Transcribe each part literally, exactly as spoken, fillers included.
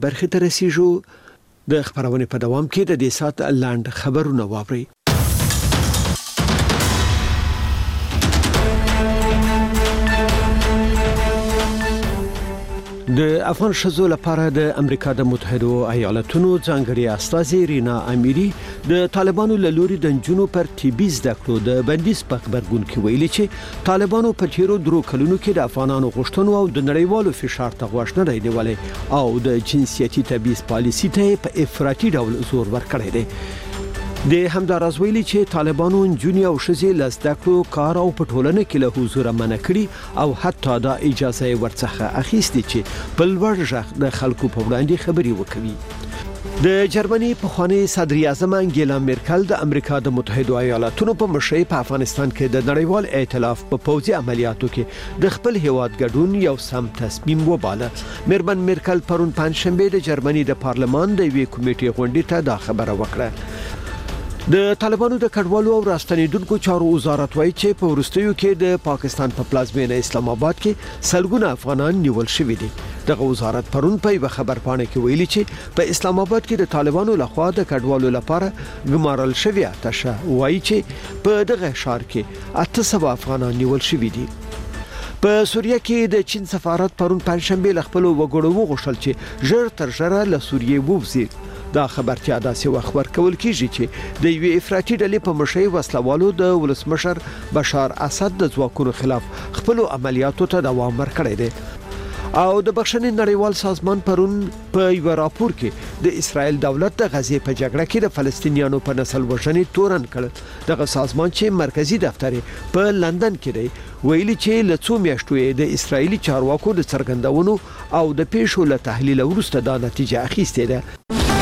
برخې ته رسیږو. د خبرونې په دوام کې د دې سات لاند خبرونه واورئ. د افغان ښځو لپاره د امریکا د متحده ایالاتونو ځانګړي استازي رینا امیری د طالبانو له لوري د نجونو پر طبي زده کړو د بندیز په خبرګون کې ویلي چې طالبانو په تیرو درو کلونو کې د افغانانو غوښتنو او د نړیوالو فشار ته غوږ نه دی نیولی او د جنسیتي تبعیض پالیسي ته په افراطي ډول زور ورکړی دی. د همداراز ویلي چې طالبانو نجونې او ښځې له زده کړو، کار او په ټولنه کې له حضوره منع کړي او حتی دا اجازه یې ورڅخه اخیستې چې په لوړ غږ د خلکو په وړاندې خبرې وکړي. د جرمني پخوانی صدر اعظم انګیلا میرکل د امریکا د متحده ایالاتونو په مشرۍ په افغانستان کې د نړیوال ائتلاف په پوځي عملیاتو کې د خپل هیواد ګډون یو سم تصمیم وباله. میرمن میرکل پرون پنځشنبه د جرمني د پارلمان د یوې کمیټې غونډې ته دا خبره وکړه. د طالبانو د کډوالو او راستنیدونکو چارو وزارت وایي چې په وروستیو کې د پاکستان په پلازمینه اسلام آباد کې سلګونه افغانان نیول شوي دي. دغه وزارت پرون په یو خبرپاڼه کې ویلي چې په اسلام آباد کې د طالبانو لخوا د کډوالو لپاره ګمارل شوی آتشه وایي چې په دغه ښار کې اته سوه افغانان نیول شوي دي. په سوریه کې د چین سفارت پرون پنځشنبه له خپل وګړو وغوښتل چې ژر تر ژره له سوریې ووځي. دا خبرتیا داسې وخت ورکول کیږي چې د یوې افراطي ډلې په مشرۍ وسلوالو د ولسمشر بشار اسد د ځواکونو خلاف خپل عملیاتو ته دوام ورکړی دی. او د بخښنې نړیوال سازمان پرون په یو راپور کې د اسرائیل دولت د غزې په جګړه کې د فلسطینیانو په نسل وژنې تورن کړ. دغه سازمان چې مرکزی دفتر په لندن کې دی ویلي چې له څو میاشتو د اسرائیلي چارواکو د څرګندونو او د پیښو له تحلیل وروسته دا نتیجه اخیستې ده.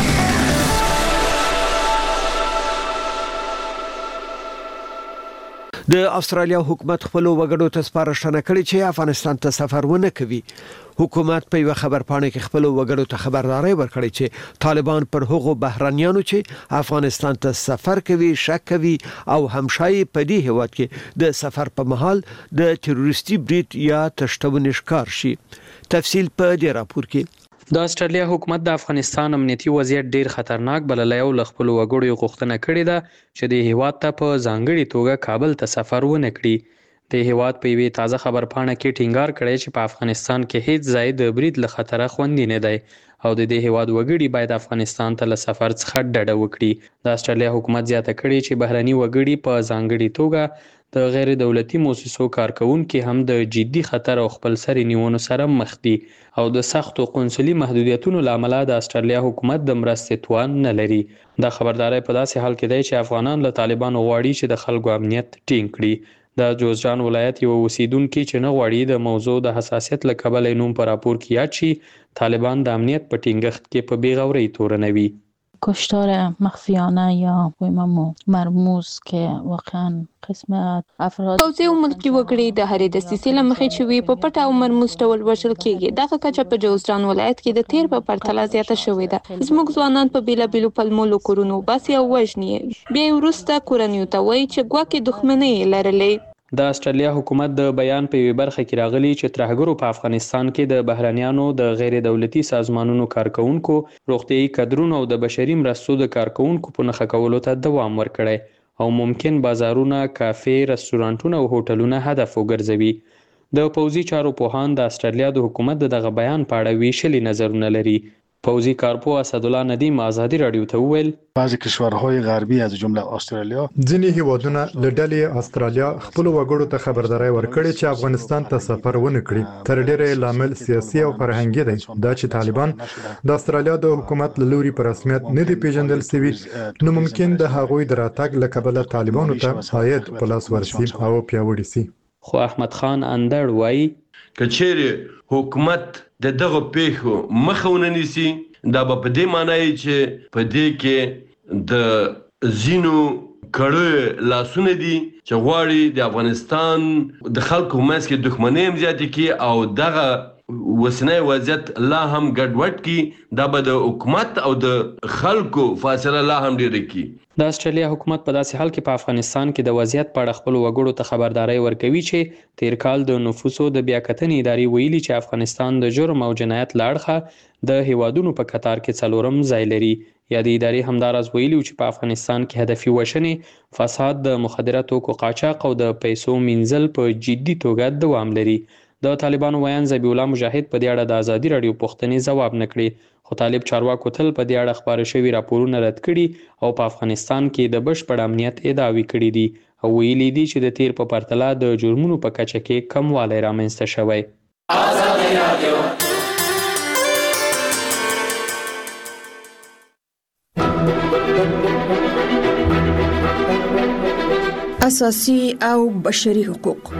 د استرالیا حکومت خپل وګړو ته سپارښتنه کړې چې افغانستان ته سفر ونه کوي. حکومت په یو خبرپاڼه کې خپل وګړو ته خبرداري ورکړې چې طالبان پر هغو بهرانيانو چې افغانستان ته سفر کوي شک کوي او همشای په دې هیواد کې د سفر په مهال د تروریستي برید یا تشتون ښکار شي. تفصیل په دې راپور کې. د استرالیا حکومت د افغانستان امنیتي وضعیت ډیر خطرناک بللی او له خپلو وګړو غوښتنه کړې ده چې د هیواد ته په ځانګړې توګه کابل ته سفر ونه کړي. د هیواد په یوې تازه خبرپاڼه کې ټینګار کړی چې په افغانستان کې هیڅ ځای د برید له خطره خوندي نه دی او د دې هیواد وګړي باید افغانستان ته له سفر څخه ډډه وکړي. د استرالیا حکومت زیاته کړې چې بهرني وګړي په ځانګړې توګه د غیر دولتي موسسو کارکونکي هم د جدي خطر او خپل سر نیونو سره مخ دي او د سختو قونسلي محدودیتونو له امله د استرالیا حکومت د مرستې توان نه لري. دا خبرداري په داسې حال کې دی چې افغانان له طالبانو غواړي چې د خلکو امنیت ټینګ کړي. د جوزجان ولایت یو اوسیدونکي چې نه غواړي د موضوع د حساسیت له کبله نوم په راپور کې یاد شي، طالبان د امنیت په ټینګښت کې په بیغورۍ تورنوي. کشتار مخفیانه یا بویممو مرموز که واقعا قسمت افراد پوځي او ملکي وګړي د هرې دسیسې له مخې چې وي په پټه او مرموز ډول وژل کېږي. دغه کچه په جوزجان ولایت کې د تیر په پرتله زیاته شوې ده. زموږ ځوانان په بېلابېلو پلمو له کورونو وباسي او وژني. بیا یې وروسته کورنیو ته وایي چې ګواکې دښمنۍ یې لرلې. د استرالیا حکومت د بیان په یوه برخه کې راغلی چې ترهګرو په افغانستان کې د بهرنیانو د غیر دولتي سازمانونو کارکونکو، روغتیايي کادرونو او د بشري مرستو د کارکونکو په نښه کولو ته دوام ورکړی او ممکن بازارونه، کافې، رستورانټونه او هوټلونه هدف وګرځوي. د پوځي چارو پوهان د استرالیا د حکومت دغه بیان په اړه ویشلي نظرونه لري. پوځي کارپو اسدالله ندیم آزادي رادیو ته وویل بعضی کشورهای غربی از جمله استرالیا ځینې هیوادونه له ډلې استرالیا خپل وګړو ته خبرداري ورکړي چې افغانستان ته سفر ونه کړي. تر ډیره لامل سیاسي او فرهنګي دی. دا چې طالبان د استرالیا د حکومت له لوري په رسمیت نه دی پیژندل شوي، نو ممکن د هغوی د راتګ له کبله طالبانو ته عاید په لاس ورسي او پیاوړي سي. خو احمد خان اندړ وایي کچېرې حکومت د دغه پیښو مخه ونه نیسي، دا به په دې معنی چې په دې کې د ځینو کړو لاسونه دي چې غواړي د افغانستان د خلکو منځ کې دښمنۍ هم زیاتې کړي او دغه وسنۍ وضعیت لا هم ګډوډ کی، دا به د حکومت او د خلکو فاصله لا هم ډیره کی. د استرالیا حکومت په داسې حال کې په افغانستان کې د وضعیت په اړه خپل وګړو ته خبرداري ورکوي چې تیر کال د نفوسو د بیاکتنې ادارې ویلي چې افغانستان د جرم او جنایت له اړخه د هیوادونو په کتار کې څلورم ځای لري. یا د ادارې همداراز ویلي چې په افغانستان کې هدفي وژنې، فساد، د مخدره توکو قاچاق او د پیسو مینځل په جدي توګه دوام لري. د طالبانو ویان ذبیح الله مجاهد په دې اړه د ازادي راډیو پوښتنې ځواب نه کړي، خو طالب چارواکو تل په دې اړه خبره شوي راپورونه رد کړي او په افغانستان کې د بشپړ امنیت ادعاوې کړي دي او ویلي دي چې د تیر په پرتله د جرمونو په کچه کې کموالی رامنځته شوی. ازادي راډیو اساسي او بشري حقوق.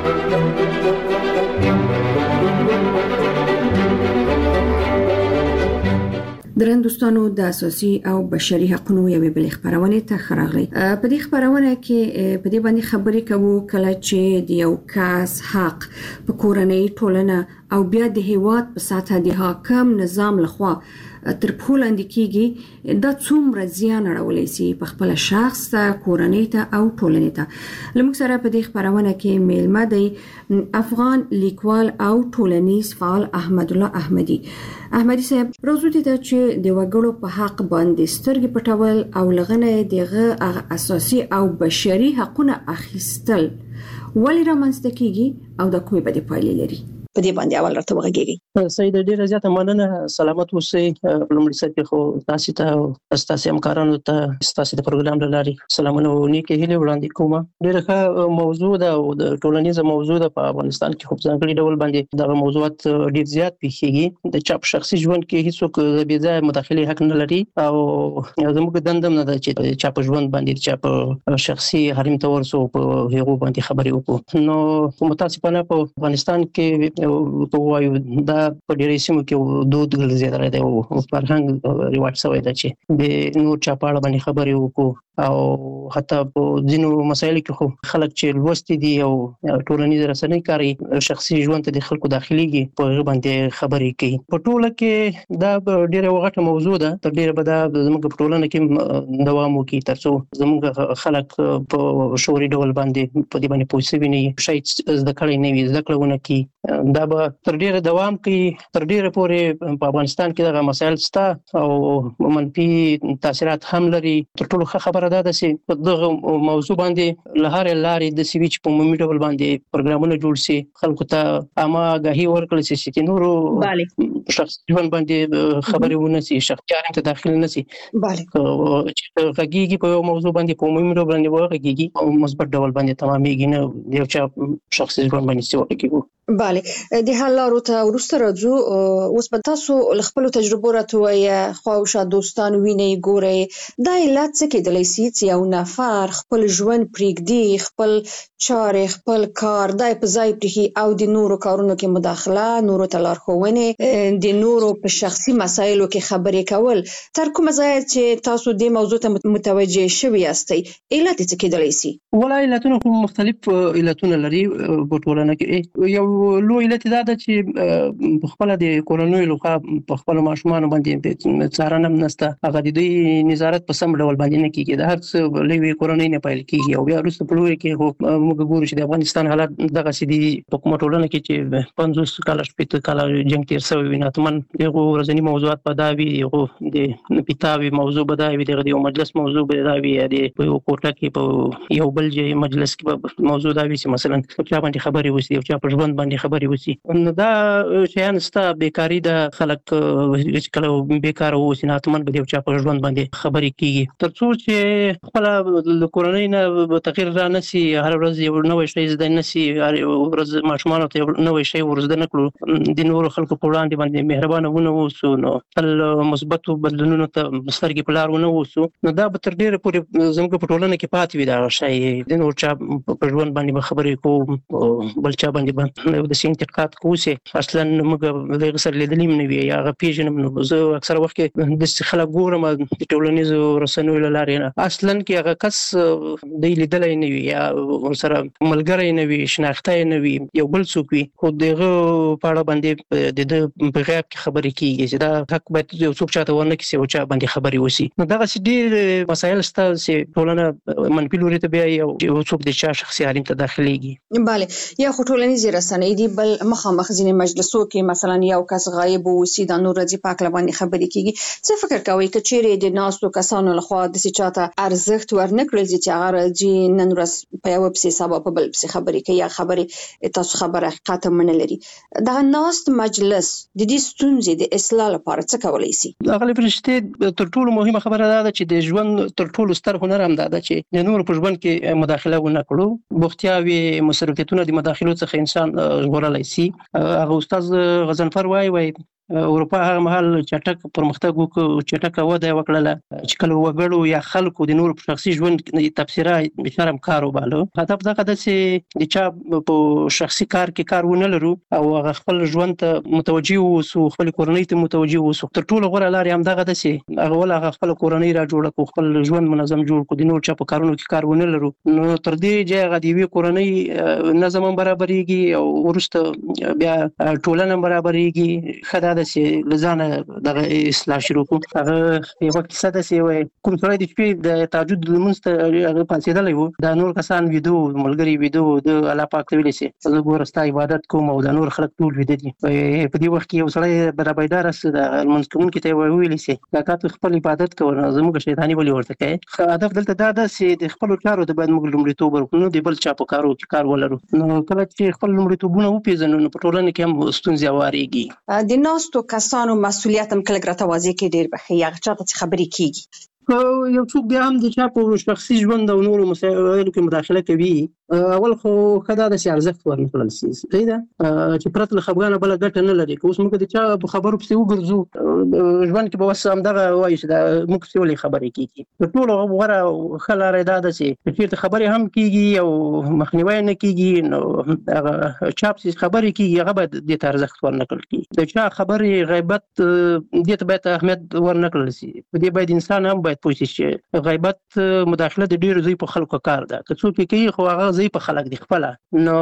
درن دوستانو د اساسي او بشري حقوقو یوې بل خبرونه ته خراغلي. په دې خبرونه کې په دې باندې خبرې کوو کله چې د یو کس حق په کورنۍ ټولنه او بیا د هیواد په ساته د حاکم نظام لخوا تر پښو لاندې کیږي، دا څومره زیان اړولی سي په خپل شخص ته، کورنۍ ته او ټولنې ته. لموږ سره په دې خبرونه کې میلمه دی افغان لیکوال او ټولنیز فعال احمد الله احمدي. احمدي صاحب، روزو دي چې د وګړو په حق باندې سترګې پټول او لغنه دغه اساسي او بشري حقوقونه اخیستل ولې رامنځته کیږي او د کومې بدې پایلې لري؟ په دې باندې اول راته وغږیږي. سید ډیره زیاته مننه. سلامت اوسئ. لومړی سر کې خو تاسو ته او تاسو همکارانو ته تاسو د پروګرام لپاره سلامونه او نیکه هیله وړاندې کوم. ډیره ښه موضوع ده او د ټولنیزه موضوع ده. په افغانستان کې خو ځانګړي ډول باندې دا موضوعات ډیر زیات پیښیږي. د چا په شخصي ژوند کې هیڅوک د بې ځایه مداخله حق نه لري او زموږ دندم نه ده چې چا په ژوند باندې چا په شخصي حریم ته ورسو په هغه باندې خبرې وکړو. نو متاسفانه په افغانستان کې په وایو دا په ډیرې سیمو کې دود ګرځیدلی دی او فرهنګ رواج شوی دی چې د نور چا په اړه باندې خبرې وکړو او حتی په ځینو مسایلو کې خو خلک چې لوستي دي او ټولنیز رسنۍ کاري شخصي ژوند ته د خلکو داخليږي په هغه باندې خبرې کوي. په ټوله کې دا ډیره غټه موضوع ده. تر ډیره به دا زموږ په ټولنه کې دوام وکړي ترڅو زموږ خلک په شعوري ډول باندې په دې باندې پوه شوي نه وي، شاید زده کړې نه وي، زده کړه ونه کړي. دا به تر ډیره دوام کوي. تر ډیره پورې په افغانستان کې دغه مسایل شته او منفي تاثیرات هم لري. تر ټولو ښه خبره ده چې په دغه موضوع باندې له هرې لارې د سویچ په عمومي ډول باندې پروګرامونه جوړ شي، خلکو ته عامه آګاهي ورکړل شي چې نورو شخصي ژوند باندې خبرې ونه شي، شخصي حریم ته داخل نه شي. چې غږیږي په یو موضوع باندې په عمومي ډول باندې وغږیږي او مثبت ډول باندې تمامېږي، نه یو چا شخصي ژوند باندې څه وکړي. بله، د حل لارو ته وروسته راځو. اوس به تاسو له خپلو تجربو راته ووایئ، خواوشا دوستان وینئ، ګورئ، دا علت څه کېدلی سي چې یو نفر خپل ژوند پرېږدي، خپل چارې، خپل کار دا په ځای پرېښي او د نورو کارونو کې مداخله، نورو ته لارښوونې، د نورو په شخصي مسایلو کې خبرې کول. تر کومه ځایه چې تاسو دې موضوع ته متوجه شوي یاستئ، علت یې څه کېدلی سي؟ ولا علتونه خو مختلف علتونه لري په ټولنه کې. یو لوی علت دا ده چې په خپل د کورنۍ لخوا په خپل ماشومان باندې څارنه نشته، هغه د دوی نظارت په سم ډول باندې نه کیږي. د هر څه لوی کورنۍ نه پیل کیږي او بیا وروسته په لوی کې هو موږ ګورو چې د افغانستان حالت دغه سدي په کومه ټولنه کې چې پنځوس کاله شپږ کاله جنگ تیر شوی وي، ناتمن دغه ورځنی موضوعات په دا وی یو د پیتاوي موضوع به دا وي، دغه یو مجلس موضوع به دا وي، د یو کوټه کې په یو بل ځای مجلس کې موضوع دا وي چې مثلا چا باندې خبرې وسی او چا په ژوند باندې خبرې وسی. نو دا شیان ستا بیکاری د خلک چې کله بیکار اوسي ناتمن به د چا په ژوند باندې خبرې کیږي، ترڅو چې خپل د کورنۍ نه تغیر را نشي، هر ورځ یو نوې شی زده نشي، هر ورځ ماشومان ته نوې شی ورزده نکړو، د نورو خلکو په وړاندې باندې مهربانه ونه اوسو، نو خپل مثبت بدلونونو ته سترګې په لار ونه اوسو، نو دا به تر ډیره پورې زموږ په ټولنه کې پاتې وي. دا شی د نور چا په ژوند باندې خبرې کوو، بل چا باندې باندې د سینټیکات کوسي اصلا موږ د غسر لیدلې نه وي یا غ پیژنم نو زه اکثر وخت کې د خلک ګورم د ټولنیزو رسنیو لارې نه اصلا کې هغه کس د لیدلې نه وي یا سره ملګری نه وي شناخته نه وي یو بل څوک وي خو دغه پاړه باندې د بغیاب کې خبرې کیږي چې دا حق باید یو څوک چاته ورنه کیسي او چا باندې خبرې وسی نو دا ډېر مسایل ستا چې ټولنه منفي لوري ته بیا یو څوک د چا شخصي حریم ته داخليږي bale یا خو ټولنیزې رسنۍ دي بل مخامخ ځینې مجلسو کې مثلا یو کس غایب وسی د نور رضی پاک لبانې خبرې کیږي څه فکر کوي چې چیرې د ناستو کسانو لخوا د چاته ارزښت ورنکړل چې هغه راځي نن ورځ په یو پسې سبا په بل پسې خبرې کوي یا خبرې تاسو خبره حقیقت من لري دا ناست مجلس د دې ستونزې د اصلاح لپاره څه کولای شي هغه فرشته تر ټولو مهمه خبره ده چې د ژوند تر ټولو ستر هنر هم ده چې د نور په ژوند کې مداخله ونه کړو بوختیاوي مصرفیتونه د مداخلو څخه انسان ژغورلای شي هغه استاد غزنفر وای وای اروپا هغه مهال چټک پرمختګ وکړ چټک وده وکړه چې کله وګړو یا خلکو د نور په شخصي ژوند تفسیره شرم کار وباله هدف دا کده چې د چا په شخصي کار کې کار ونه لرو او هغه خپل ژوند ته متوجي وو خپل کورنۍ ته متوجي وو تر ټولو غوړه لاري هم دغه ده چې هغه ول هغه خپل کورنۍ را جوړه کو خپل ژوند منظم جوړ کو د نور چا په کارونو کې کار ونه لرو نو تر دې چې هغه دی وی کورنۍ نظم برابرېږي او ورسته بیا ټولنه برابرېږي خدای چې لزانه د اصلاح شروع کوم هغه یو وخت ساده سی وای کوم سره د شپې د تهجد لمونځ ته هغه پاتېدلې وو د نور کسان ویدو ملګری ویدو د الله پاک ویل سي زه ګورستا عبادت کوم او د نور خلک ټول ویدي په دې وخت کې یو سره برابردار است د لمونځ کوم کې ته ویل سي لکات خپل عبادت کوو زموږ شیطانی ولي ورته کوي هدف دلته دا ده چې د خپل کارو د باید موږ لومړیتوب ورکړو د بل چا په کارو کې کار ولرو نو کله چې خپل لومړیتوبونه وپیژنو نو په ټولنه کې هم ستونزې واريږي د ناستو کسانو مسؤلیت هم کله ګرته واضح کې ډیر بخي هغه چاته خبرې کیږي یو څوک بیا هم د چا په شخصي ژوند او نورو مسایلو کې مداخله کوي اول خو خدای د ارزښت ورنکړل شي صحیح ده چې پرته له خبرانه بل ګټه نه لري اوس موږ د چا په خبرو پسې وګرځو ژوند کې به وس هم دغه وایي چې دا موږ څه ولې خبرې کیږي ټول غوړه خلاره ده چې چې خبرې هم کیږي او مخنیوي نه کیږي نو هغه چا په خبرې کیږي هغه به د ارزښت ورنکړل کیږي د چا خبرې غیبت د ته به اهمیت ورنکړل شي په دې باید انسان هم باید پوه شي غیبت مداخله د ډیرو ځای په خلکو کار ده که څوک کوي خو هغه ځای په خلک دی خپل نو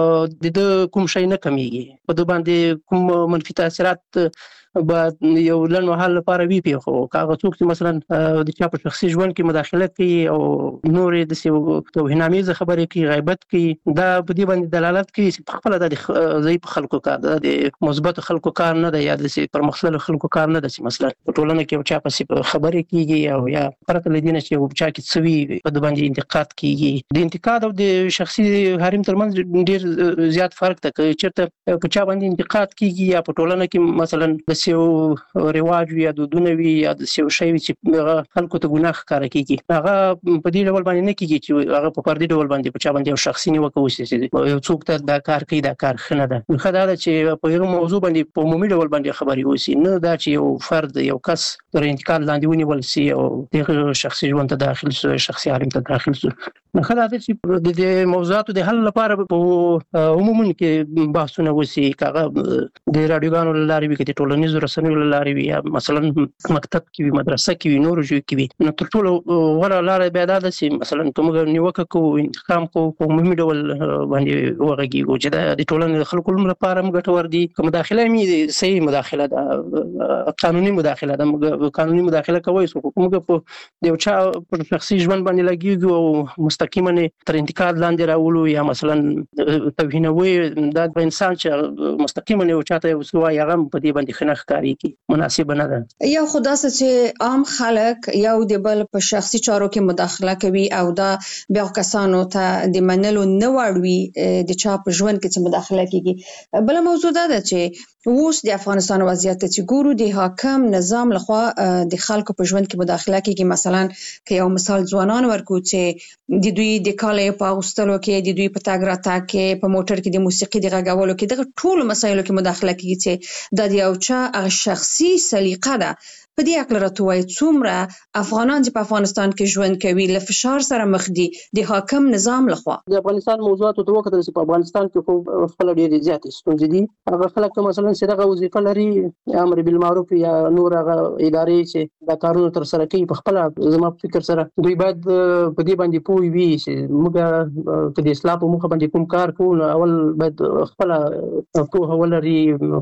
د کوم شي نه کمیږي په دې باندې کوم منفي تاثیرات بعد یو لن محل لپاره وی پی خو کاغه څوک چې مثلا د چا په شخصي ژوند کې مداخله کوي او نور د توهینامیز خبرې کوي غیبت کوي دا په دې باندې دلالت کوي چې خپل د ځای په خلکو کار د مثبت خلکو کار نه دی یا د پرمختللو خلکو کار نه دی مثلا په ټولنه کې چا په خبرې کیږي او یا پرته لدینه چې چا کې څوي په دې باندې انتقاد کیږي د انتقاد او د شخصي حریم ترمنځ ډیر زیات فرق دی چې په چا باندې انتقاد کیږي یا په ټولنه کې مثلا سیو رواج یا دودونه وی یا سیو شی چې خلکو ته ګناه ښکار کوي هغه په دې ډول باندې نه کیږي چې هغه په پردي ډول باندې په چا باندې یو شخصي نیوکه وشي یو څوک ته دا کار کوي دا کار خنه ده خدای دا چې په یو موضوع باندې په عمومي ډول باندې خبري وشي نه دا چې یو فرد یو کس تر انتقال لاندې ونیول شي او د شخصي ژوند ته داخل شي شخصي حریم ته داخل شي نو خدای دا چې د دې موضوعاتو د حل لپاره په عمومي کې بحثونه وشي کاغه د رادیوګانو لارې کې د ټولنیزو رسنیو لارې وي یا مثلا مکتب کې وي مدرسه کې وي نور ژوي کې وي نو تر ټولو غوړه لارې بیا دا ده چې مثلا کومه نیوکه کوو انتقام کوو په عمومي ډول باندې وغږیږو چې د ټولنې خلکو لپاره هم ګټور دي که مداخله مې صحیح مداخله ده قانوني مداخله ده قانوني مداخله کوي کومه په یو چا په شخصي ژوند باندې لګیږي او مستقیما تر انتقاد لاندې راولو یا مثلا توهینوي دا انسان چې مستقیما یو چاته وسوای هغه په دې باندې خنخ کاری کی مناسب نه ده یا خدا چې عام خلک یو د بل په شخصي چارو کې مداخله کوي او دا بیا کسانو ته د منلو نه وړوي د چا په ژوند کې چې مداخله کوي بل موضوع ده چې اوس د افغانستان وضعیت چې ګورو د حاکم نظام لخوا د خلکو په ژوند کې مداخله کوي مثلا که یو مثال ځوانان ورکو چې د دوی د کالې په اغوستلو کې د دوی په تګ راتګ کې په موټر کې د موسیقي د غږولو کې دغه ټول مسایلو کې مداخله کوي چې د یو چا هغه شخصي سلیقه ده. په دې اړه راته وایي څومره افغانان چې په افغانستان کې ژوند کوي له فشار سره مخ دي د حاکم نظام لخوا. د افغانستان موضوعات ته وکړل چې په افغانستان کې خو خپل ډېر زیات ستونزې دي. هغه خلک مثلا چې دغه وظیفه لري امر بالمعروف یا نور هغه ادارې چې دا کارونه تر سره کوي په خپل زما فکر سره دوی باید په دې باندې پوه وي چې موږ د اصلاح په مخه باندې کوم کار کوو اول باید خپل پوهه ولري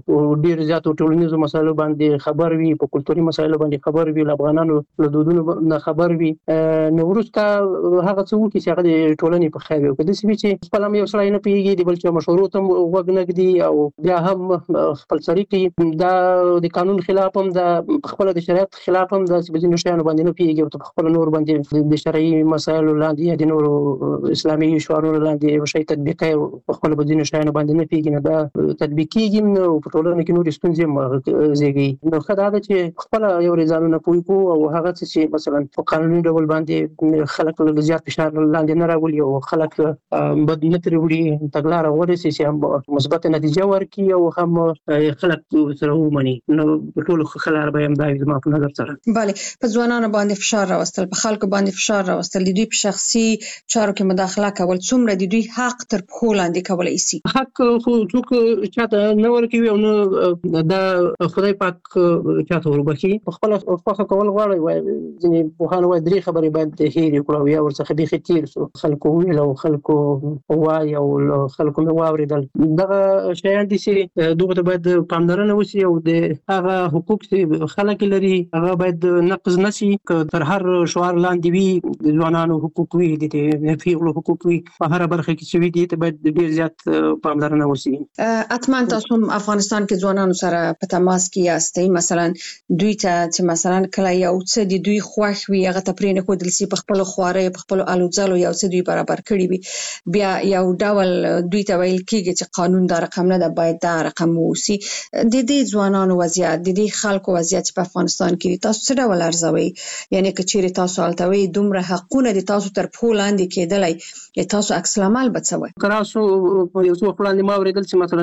ډېر زیات ټولنیزو مسایلو باندې خبر وي په کلتوري مسایلو باندې خبر وي افغانانو له دودونو نه خبر وي نو وروسته هغه څه وکړي چې هغه د ټولنې په خیر وي که داسې وي چې خپل هم یو سړی نه پوهېږي د بل چا مشورو ته غوږ نه ږدي او بیا هم خپلسري کوي دا د قانون خلاف هم دا خپله د شریعت خلاف هم دا چې په ځینو شیانو باندې نه پوهېږي او په خپله نور باندې د شرعي مسایلو لاندې یا د نورو اسلامي شعارونو لاندې یو شی تطبیق کوي او په خپله په ځینو شیانو باندې نه پوهېږي نو دا تطبیق کېږي نو په ټولنه کې نورې ستونزې هم زېږوي. نو ښه دا ده چې خپله یو ځانونه پوه کو او هغه چې مثلا په قانوني ډول باندې خلک له زیات فشار لاندې نه راولي او خلک بد نه ترې وړي تګلاره ورسي چې هم مثبت نتیجه ورکړي او هم خلک سره ومني. نو ټول خلک به هم دا زما په نظر سره bale په ځوانانو باندې فشار راوستل په خلکو باندې فشار راوستل د دوی په شخصي چارو کې مداخله کول څومره د دوی حق تر پښو لاندې کولای شي. حق خو څوک چاته نه ورکوي او نه دا خدای پاک چاته وربخي په خپل خوښه کول غواړي وای ځینې پوهان وایي درې خبرې باید هېرې کړو یا ورڅخه بیخي تېر شو خلکو ویل او خلکو وایي او خلکو مې واورېدل دغه شیان دي چې دغو ته باید پاملرنه وشي او د هغه حقوق چې خلک لري هغه باید نقض نه شي که تر هر شعار لاندې وي د ځوانانو حقوق وي د پیغلو حقوق وي په هره برخه کې چې وي دي ته باید ډېر زیات پاملرنه وشي. حتما تاسو هم افغانستان کې ځوانانو سره په تماس کې یاستئ مثلا دوی ته چې مثلا کله یو څه د دوی خوښ وي هغه ته پرې نه ښودل سي په خپلو خوارۍ په خپلو الوځلو یو څه دوی برابر کړي وي بیا یو ډول دوی ته ویل کېږي چې قانون دا رقم نه ده باید دا رقم واوسي. د دې ځوانانو وضعیت د دې خلکو وضعیت په افغانستان کې تاسو څه ډول ارزوئ یعنې که چیرې تاسو هلته وئ دومره حقونه د تاسو تر پښو لاندې کېدلی تاسو عکس العمل به څه وایي؟ که راسو په یو څه وخت وړاندې ما اورېدل چې مثلا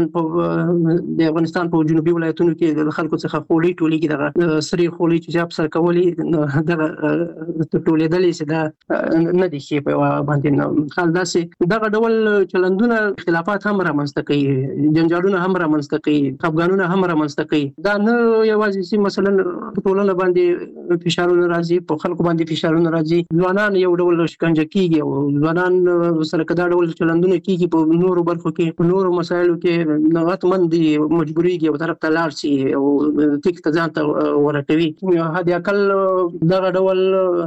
په د افغانستان په جنوبي ولایتونو کې د خلکو څخه خولۍ ټولېږي دغه سرې خولۍ چې چا په سر کولې دغه ټولېدلې چې دا نه دي ښې په یوه باندې حال داسې دغه ډول چلندونه اختلافات هم رامنځته کوي جنجالونه هم رامنځته کوي خفګانونه هم رامنځته کوي. دا نه یوازې چې مثلا په ټولنه باندې فشارونه راځي په خلکو باندې فشارونه راځي ځوانان یو ډول شکنجه کېږي او ځوانان سره که دا ډول چلندونه کېږي په نورو برخو کې په نورو مسایلو کې نو حتماً دي مجبورېږي یو طرف ته لاړ شي او ټیک ته ځان ته ورکوي. حد اقل دغه ډول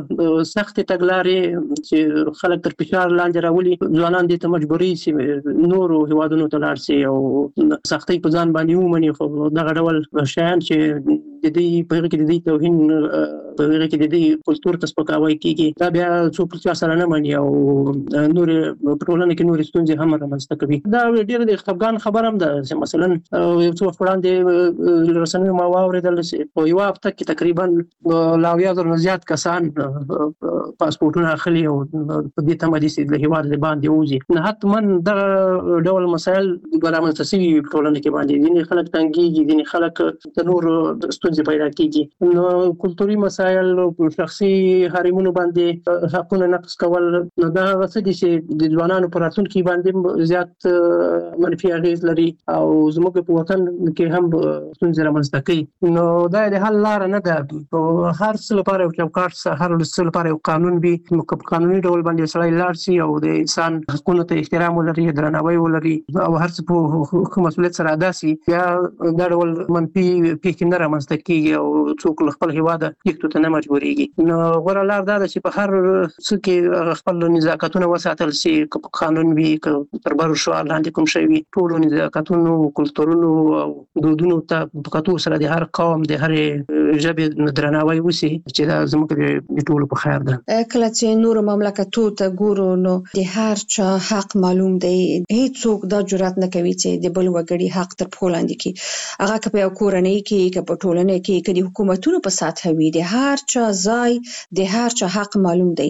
سختې تګلارې چې خلک تر فشار لاندې راولي ځوانان دې ته مجبوري چې نورو هیوادونو ته لاړ شي او سختۍ په ځان باندې ومني. خو دغه ډول شیان چې د دې په هغه کې د دې توهین په هغه کې د دې کلتور ته سپکاوی کېږي دا بیا څوک چا سره نه مني او نور په ټولنه کې نورې ستونزې هم رامنځته کوي. دا ډېر د خفګان خبره هم ده چې مثلا یو څه وخت وړاندې رسنیو ما واورېدل چې په یوه هفته کې تقریبا له اویا زرو نه زیات کسان پاسپورټونه اخلي او په دې تمه دي چې له هېواده د باندې ووځي. نو حتما دغه ډول مسایل رامنځته شوي په ټولنه کې باندې ځینې خلک تنګېږي ځینې خلک د نورو ستونزې پیدا کېږي. نو کلتوري مسایل شخصي حرمونو باندې حقونه نقض کول نو دا هغه څه دي چې د ځوانانو په راتلونکي باندې زیات منفي اغېز لري او زموږ په وطن کې هم ستونزې رامنځته کوي. نو دا د حل لاره نه ده. په هر څه لپاره یو چوکاټ هر څه لپاره یو قانون وي نو که په قانوني ډول باندې سړی لاړ شي او د انسان حقونو ته احترام ولري درناوی ولري او هر څه په مسؤلیت سره ادا شي بیا دا ډول منفي پېښې نه رامنځته کېږي او څوک له خپل هېواده تېښتو ته نه مجبورېږي. نو غوره لار دا ده چې په هر څه کې خپل نزاکتونه وساتل شي که په قانون وي که تر بر شعار لاندې کوم شی وي ټولو نزاکتونو کلتورونو او دودونو ته په کتو سره د هر قوم د هرې ژبې درناوی وشي چې دا زموږ د ټولو په خیر ده. کله چې نورو مملکتو ته ګورو نو د هر چا حق معلوم دی هیڅوک دا جرأت نه کوي چې د بل وګړي حق تر پښو لاندې کړي هغه که په یو کورنۍ کې که په ټولنه کې که د حکومتونو په سطحه وي د هر چا ځای د هر چا حق معلوم دی.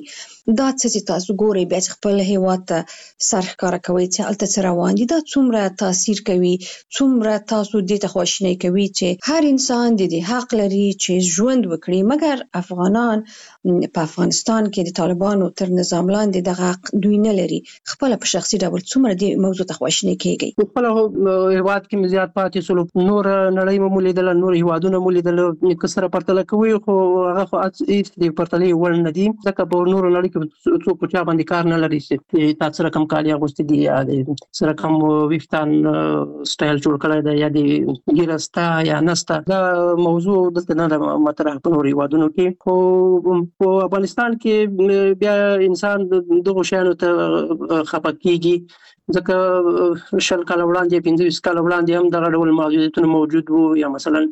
دا څه تاسو ګوري بیا خپل هیواد ته سرخکاره کوي چې الته څه روان دي دا څومره تاثیر کوي څومره تاسو دې ته خوشنۍ کوي چې هر انسان د دې حق لري چې ژوند وکړي مګر افغانان په افغانستان کې د طالبانو تر نظام لاندې دغه حق دوی نه لري خپل په شخصي ډول څومره دې موضوع ته خوشنۍ کیږي خپل هیواد کې مزيات پاتې سول نور نړۍ مولیدل نور هیوادونه مولیدل کسره پرتله کوي خو هغه خو هیڅ د پرتلې وړ نه دي ځکه په نور نړۍ کې څوک په چا باندې کار نه لري چې تاسو رقم کالي اغوستي دي یا د سره کوم ویفتان سټایل جوړ کړی دی یا د ګیرستا یا نستا دا موضوع دلته نه مطرح په نور هیوادونو کې خو په افغانستان کې بیا انسان دغه شانو ته خپکیږي ځکه شل کال وړاندې پنځه کال وړاندې هم دغه ډول موجودیتونه موجود وو یا مثلا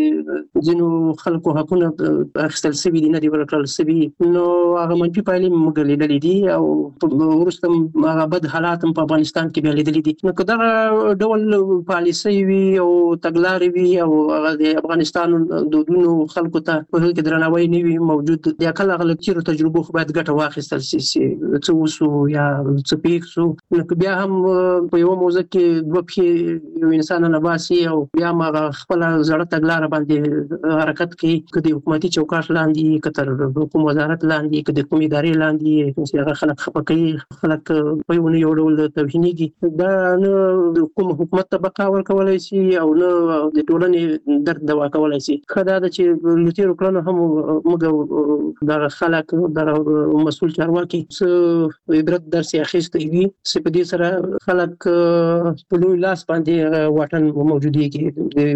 ځینو خلکو حقونه اخیستل شوي دي نه دي ورکړل شوي نو هغه منفي پایلې موږ لیدلې دي او وروسته هغه بد حالات هم په افغانستان کې بیا لیدلې دي نو که دغه ډول پالیسۍ وي او تګلارې وي او هغه د افغانستان دودونو خلکو ته په هغه کې درناوی نه وي موجود د عقل هغه تیرو تجربو خو باید ګټه واخیستل شي څه وسو یا څه پیښ شو نو بیا هم په یو موضوع کې دوه پښې یو انسان نه باسي او بیا ما خپل زړه تګلار باندې حرکت کوي کدي حکومتي چوکاټ لاندې کتر حکومت وزارت لاندې کدي کومې ادارې لاندې چې هغه خلک خپکوي خلک په یو نه یو ډول توهینيږي دا نه کوم حکومت ته بقا ورکولای شي او نه د ټولنې درد دوا کولای شي خدای دا چې لوتیر کړنو هم موږ د خلک د مسؤل چارواکي څه عبرت درس اخیسته وي چې په دې سره خلک په لوی لاس باندې واټن موجوديږي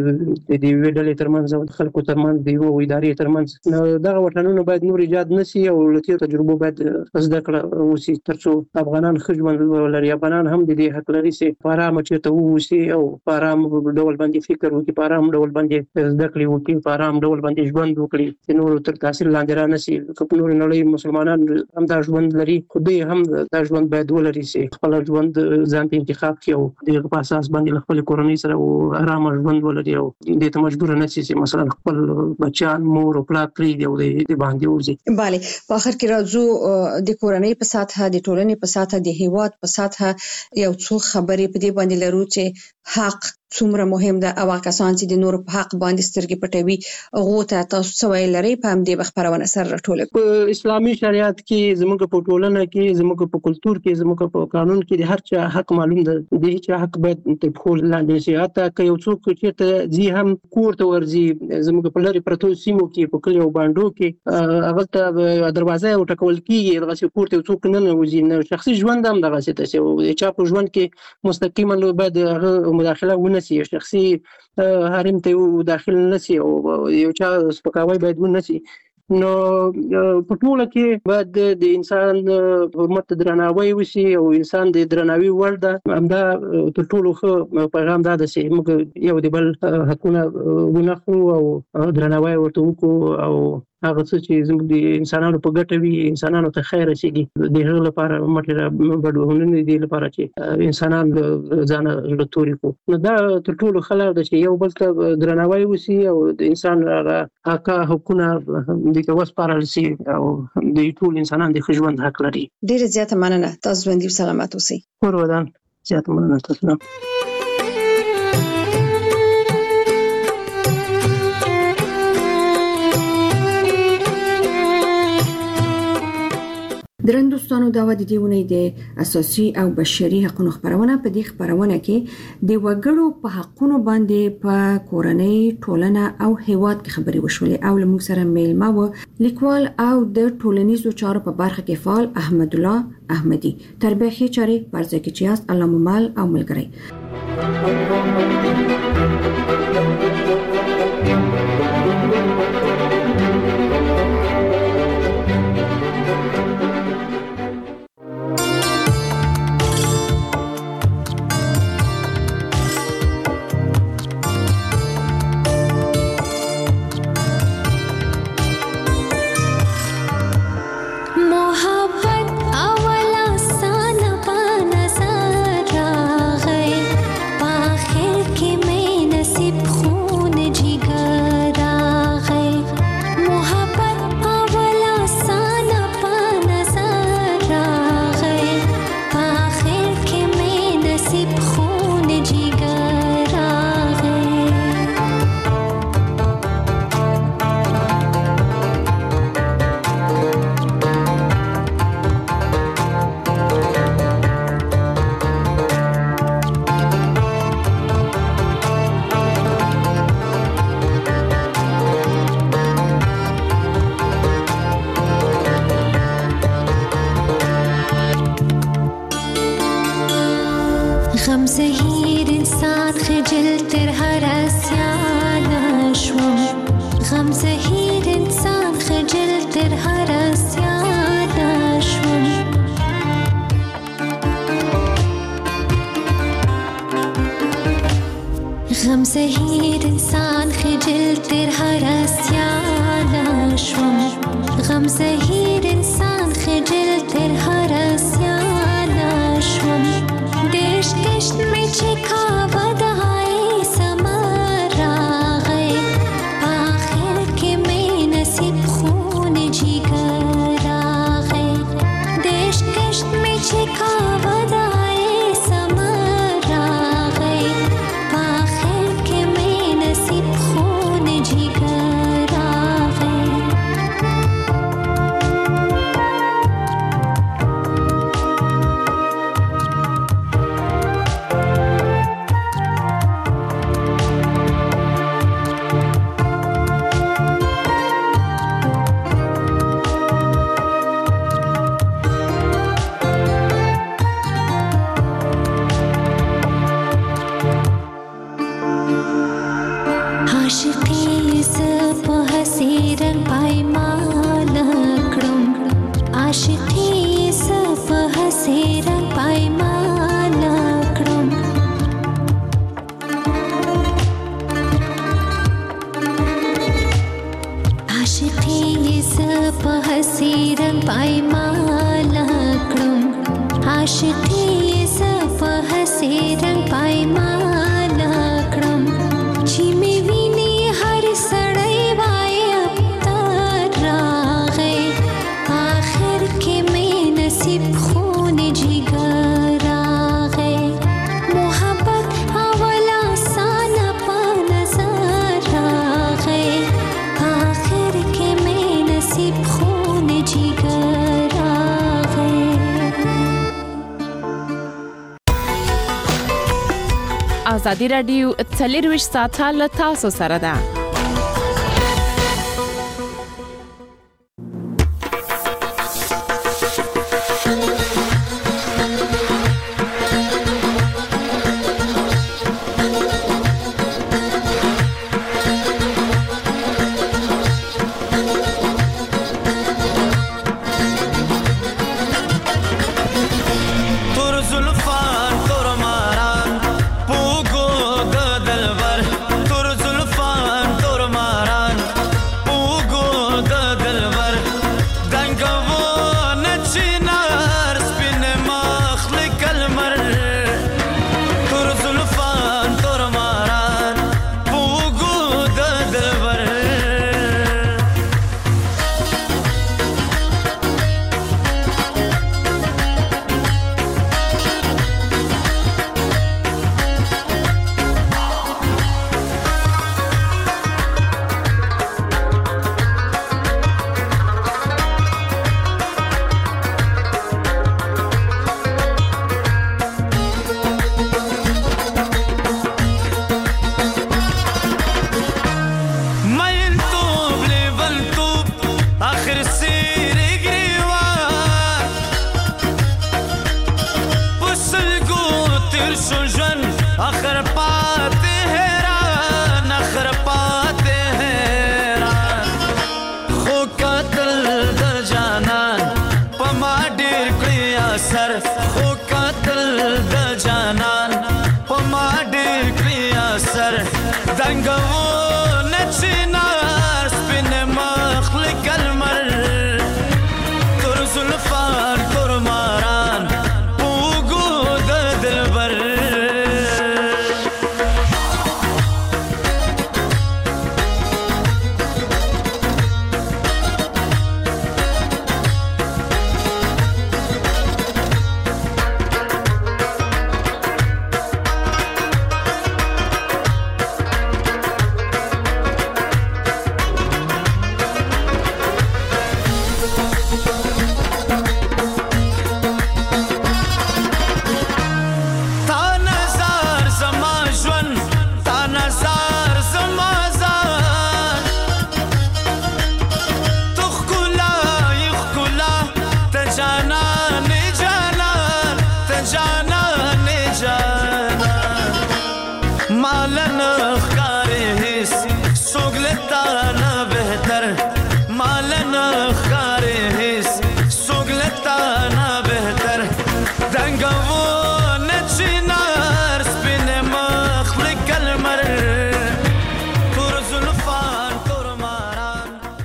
د دې ویډلې ترمنځ او خلکو ترمنځ د یو ادارې ترمنځ نو دا واټنونه باید نور ایجاد نشي او لته تجربه باید زده کړه وسی ترڅو افغانان خجمن ولري افغانان هم د دې حق لري چې پارام چته وسی او پارام ډول باندې فکر وکړي پارام ډول باندې زده کړي وکړي پارام ډول باندې ژوند وکړي چې نور تر تاثیر لاندې را نشي کوم نور نړۍ مسلمانان هم دا ژوند لري خو به هم دا ژوند باید ولري چې خپل ژوند ځان په انتخاب کې او د په اساس باندې خپل کورنۍ سره او آرام ژوند ولري او د ته مجبور نه شي چې مثلا خپل بچیان مور او پلار پری دی او د باندې ورځي bale په اخر کې راځو د کورنۍ په ساته د ټولنې په ساته د هیواد په ساته یو څو خبرې په دې باندې لرو چې حق څومره مهم ده او کسان چې د نور په حق باندې سترګې پټوي هغه ته تاسو څه ویل لري په هم دې خبرونه سره راټول په اسلامي شریعت کې زموږ په ټولنه کې زموږ په کلچر کې زموږ په قانون کې د هر چا حق معلوم ده د هیڅ حق باید په خور لاندې شي حتی که یو څوک چې ته زی هم کور ته ورځي زموږ په لری پرتو سیمو کې په کلیو باندې کې هغه ته دروازه او ټکول کیږي هغه چې کور ته څوک نه نوځي نه شخصي ژوند هم دغه څه ته او چا په ژوند کې مستقیما باید مداخله ونه سي شخصي حریم ته داخل نشي او یو چا سپکاوی باید ونه سي نو په ټوله کې باید د انسان حرمت درناوی وشي او انسان د درناوي وړ ده همدا تر ټولو ښه پیغام دا ده چې موږ یو د بل حقونه ونخلو او درناوی ورته وکړو او هغه څه چې زموږ د انسانانو په ګټه وي انسانانو ته خیر رسیږي د هغه لپاره مټه بدلونه دي لپاره چې انسانان ځان له توري کو نو دا تر ټولو خلک د چې یو بل ته درناوی وشي او د انسان حق حقونه د کوس پارل سي او د ټول انسانان د ژوند حق لري ډیره زیاته مننه تاسو باندې سلامات اوسئ ورودان زیاته مننه تاسو درندوستانو دا و د دیونې د اساسي او بشري حقوقو خبرونه په دې خبرونه کې د وګړو په حقوقو باندې په کورنۍ ټولنه او هیواد کې خبري وشولې او لمو سره میلمه و لیکوال او د ټولنیزو چارو په برخه کې فعال احمد الله احمدي تربیحي چاري پرځه کې چیاست الله ممال او ملګری के غم زهیر انسان خجل تر هر اسیان شوم دشت دشت می چکا ودای سمر راغی آخر که می نصیب خون جیگر راغی دشت دشت می چکا ودای سمر راغی آخر که می نصیب خون جیگر ازادي رادیو څلور ویشت ساعته له تاسو سره ده.